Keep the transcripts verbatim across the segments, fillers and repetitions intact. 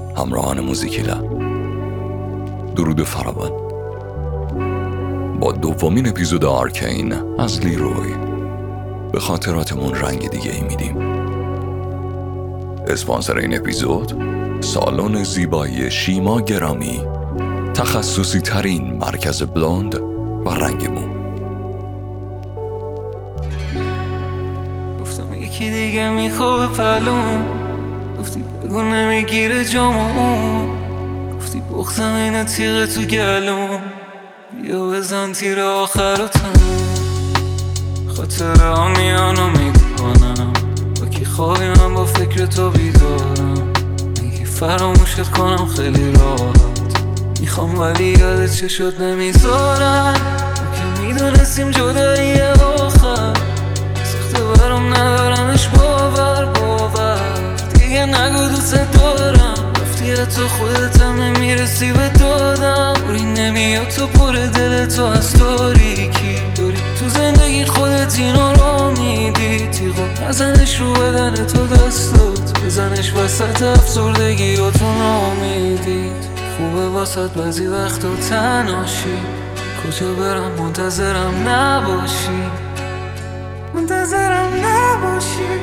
همراهان موزیکی لب، درود فراوان با دومین اپیزود آرکین از لیروی به خاطراتمون رنگ دیگه ای میدیم. اسپانسر این اپیزود سالن زیبایی شیما گرامی، تخصصی ترین مرکز بلوند و رنگ مو. گفتم یکی دیگه میخواه پلوم، گفتی بگو نمیگیره جامون، گفتی بختم اینه تیغه تو گلوم، بیا بزن تیر آخر رو تنم. خاطر آمیانو میکنم با کی خوابی من با فکر تو بیدارم، میگی فراموشت کنم خیلی راحت، میخوام ولی یادت چه شد نمیذارم. که میدونستیم جدایی آخر سخته برام ندارمش باور باور دیگه نگو دوست دارم، رفتی تو خودتم نمیرسی به دادم، روی نمیاد تو پر دل تو از تاریکی داری تو زندگی خودت اینو را میدی، تیغو نزنش رو بدن تو دستات، بزنش وسط افسردگی و تو نامیدید. خوبه واسط بعضی وقتا تنهاشی، کجا برم منتظرم نباشی، منتظرم نباشی.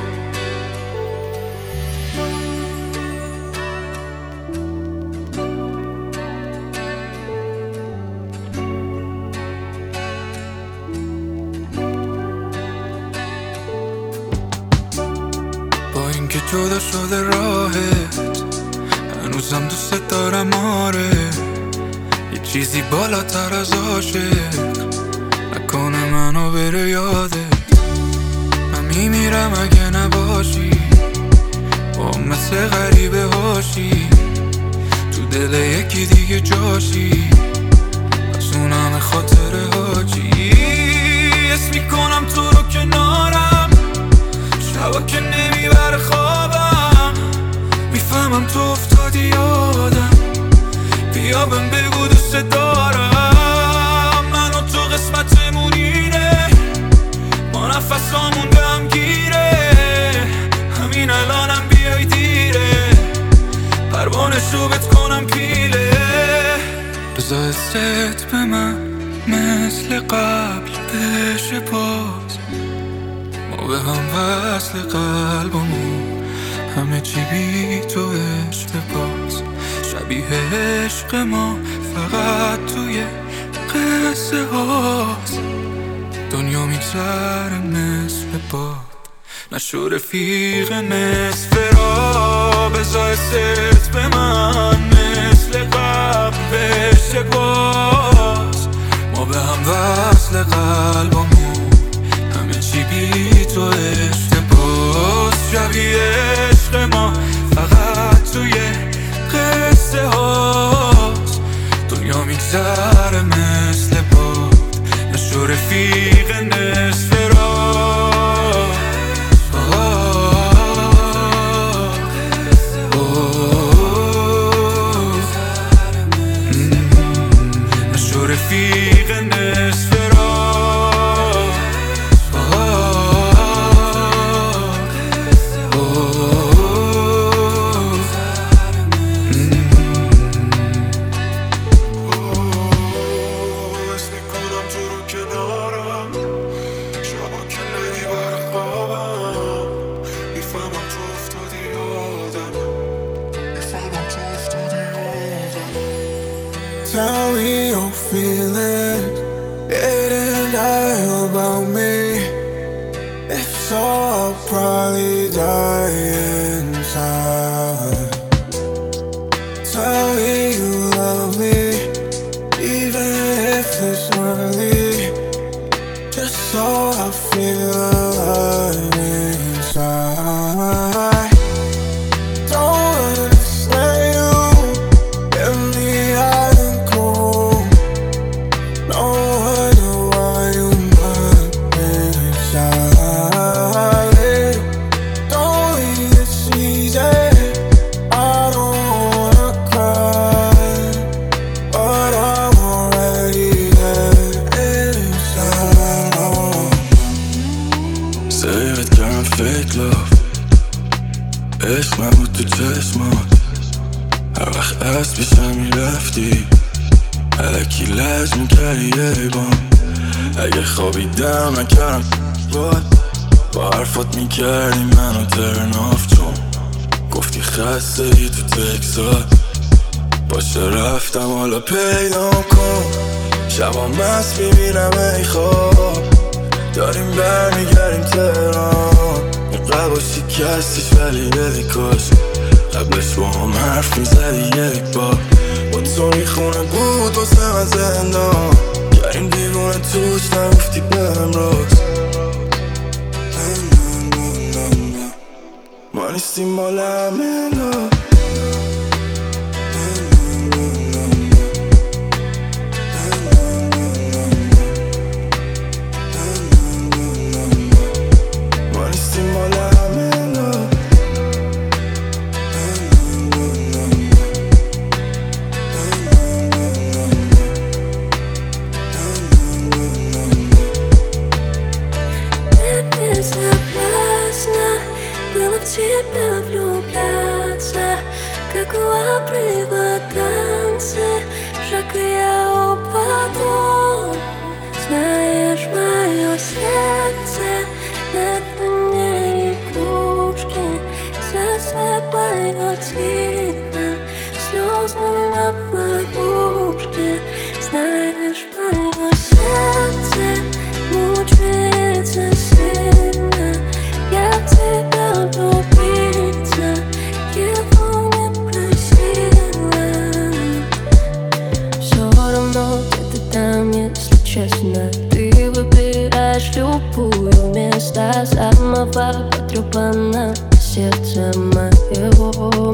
با اینکه جدا شده راهت هنوزم دوست دارم، آره یه چیزی بالاتر از عاشق نکنه منو بره یادت. من میمیرم اگه نباشی، با مثل غریبه هاشی تو دل یکی دیگه جاشی، از اون همه خاطره هاچی. حس میکنم تو رو کنارم، شبا که نمیبره خوابم، میفهمم تو افتادی یادم، بیا بهم بگو دوست دارم. منو تو قسمتمون اینه، ما نفسامون به هم گیره، همین الانم بیای دیره، پروانشو بهت کنم پیله. بذار حست به من مثل قبل بشه باز، ما به هم وصل قلبمون، همه چی بی تو عشق باز، شبیه عشق ما فقط توی قصه هاست، دنیا میگذره مثل باد، نشو رفیق نصف را. بذار حست به من مثل قبل بشه باز، ما به هم وصل قلبمون، همه چی بی تو عشق باز، شبیه عشق ما فقط توی قصه هاست، دنیا میگذره مثل باد، نشو رفیق نصف را. نشو رفیق نصف را. Tell me you're feeling, didn't die about me. If so, I'll probably die inside. Tell me you love me, even if it's early, just so I feel alive inside. Don't understand you, let me out and cold. No wonder why you might inside. Don't leave this easy, I don't wanna cry, but I'm already there inside. سیرت کردم fake love، عشق نبود تو چشمات، هر وقت از پیشم میرفتی الکی لج میکردی یه بام. اگه خوابیدم نکردم باد با حرفات میکردی منو ترناف، چون گفتی خسته ای تو تکسات. باشه رفتم حالا پیدا کن، شبا مست میبینم ای خواب داریم برمیگردیم تهران. قلب و شکستیش ولی دلی کاش قبلش با هم حرف میزدی یک بار. با تو میخونه بود واسه من زندان، گریم دیوونه توش نگفتی بهم راست. ما نیستیم مال همه لا. ما نیستیم مال همه لا. Было в тебя влюбляться, как у обрыва танцы. Шаг и я упаду. Знаешь, мое сердце на дне игрушки засыпает тихо слезы на подушке. Знаешь, мое сердце мучается сильно. Я в тебя влюбиться, его не просила. Все равно где-то там, если честно, ты выбираешь любую вместо самого потрепанного сердца моего.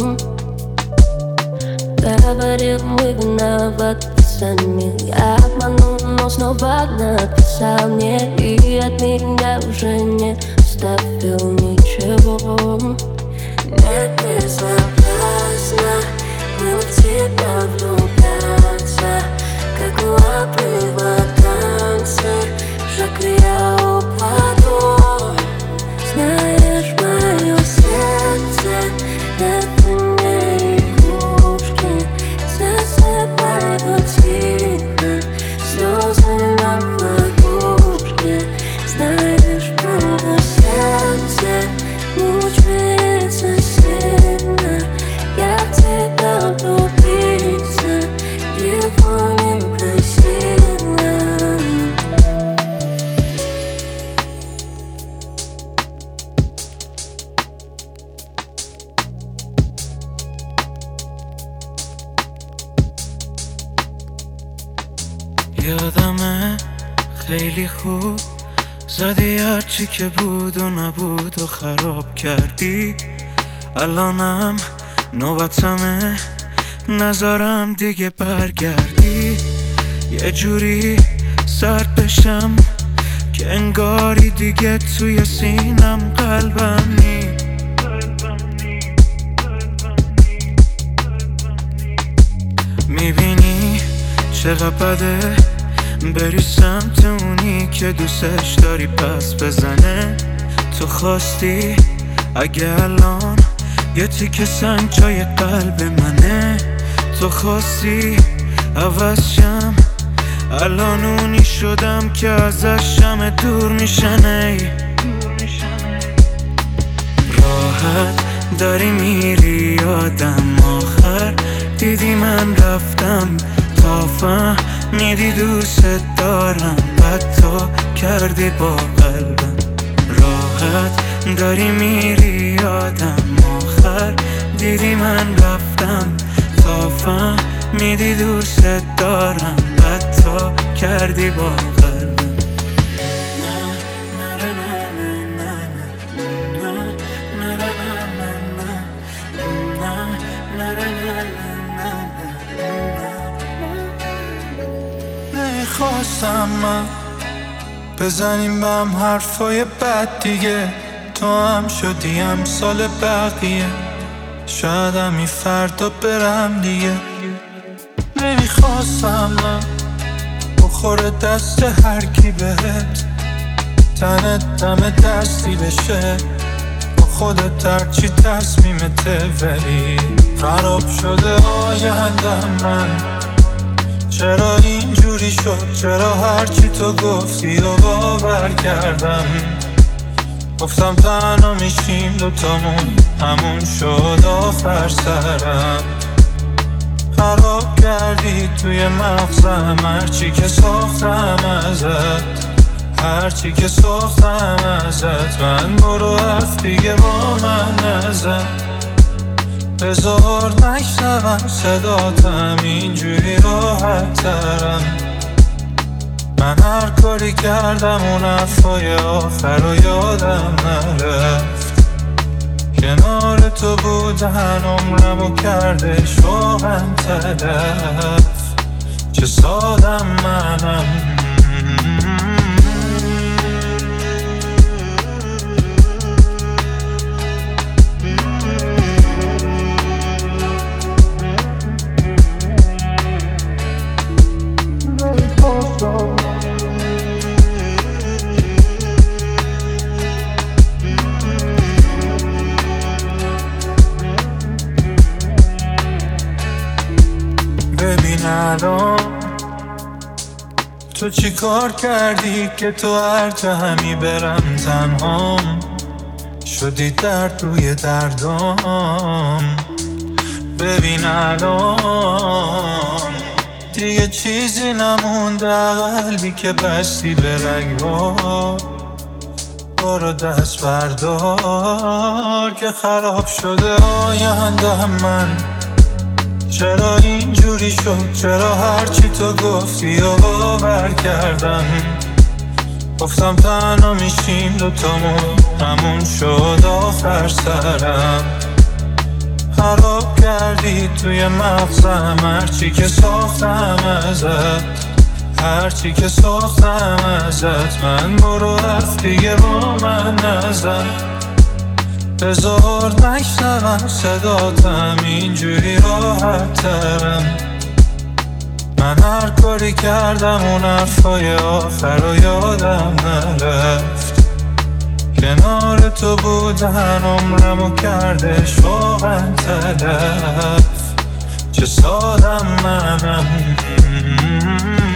Говорил, мы виноваты сами, я обманул, но снова написал мне, и от меня уже не оставил ничего. Нет, безопасно было в тебя влюбляться, как у обрыва танцы. Шаг и я упаду. Знаешь, мое сердце на дне игрушки засыпают тихо слезы на подушке. Знаешь, мое сердце мучается сильно. Я в тебя влюбиться, его не просила. یادمه خیلی خوب زدی هرچی که بود و نبود و خراب کردی. الانم نوبتمه نذارم دیگه برگردی. یه جوری سرد بشم که انگاری دیگه توی سینم قلبم نی. میبینی چقدر بده بری سمت اونی که دوستش داری پس بزنه. تو خواستی اگه الان یه تیکه سنگ جای قلب منه. تو خواستی عوض شم، الان اونی شدم که ازش همه دور میشنه. راحت داری میری یادم آخر دیدی من رفتم تا فهمیدی دوست دارم. بد تو کردی با قلبم. راحت داری میری یادم آخر دیدی من رفتم تا فهمیدی دوست دارم. بد تو کردی با قلبم. نمیخواستم من بزنیم به هم حرفای بد دیگه. تو هم شدی امثال بقیه، شاید همی فردا برم دیگه. نمیخواستم من بخوره دست هر کی بهت، تنت دم دستی بشه. با خودت در چی تصمیمته، ولی خراب شده آیندم من. چرا اینجوری شد؟ چرا هرچی تو گفتی و باور کردم؟ گفتم تنها میشیم دوتامون، همون شد آخر سرم. خراب کردی توی مغزم هرچی که ساختم ازت، هرچی که ساختم ازت. من برو حرف دیگه با من نزن، بذار نشنوم صداتم، اینجوری راحت ترم. من هر کاری کردم اون حرفای آخر رو یادم نرفت. کنار تو بودن عمرمو کرده شوقم تلف. چه سادم منم. ببین الان تو چی کار کردی که تو هر جا همی برم تنهام شدی، درد روی دردام. ببین الان دیگه چیزی نمونده، قلبی که بستی به رگ‌ها. برو دست بردار که خراب شده آیندم من. چرا اینجوری شد؟ چرا هرچی تو گفتی و باور کردم؟ گفتم تنها میشیم دوتامون، همون شد آخر سرم. خراب کردی توی مغزم هرچی که ساختم ازت، هرچی که ساختم ازت. من برو حرف دیگه با من نزن، بذار نشنوم صداتم، اینجوری راحت ترم. من هر کاری کردم اون حرفای آخر رو یادم نرفت. کنار تو بودن عمرمو کرده شوقم تلف. چه سادم منم.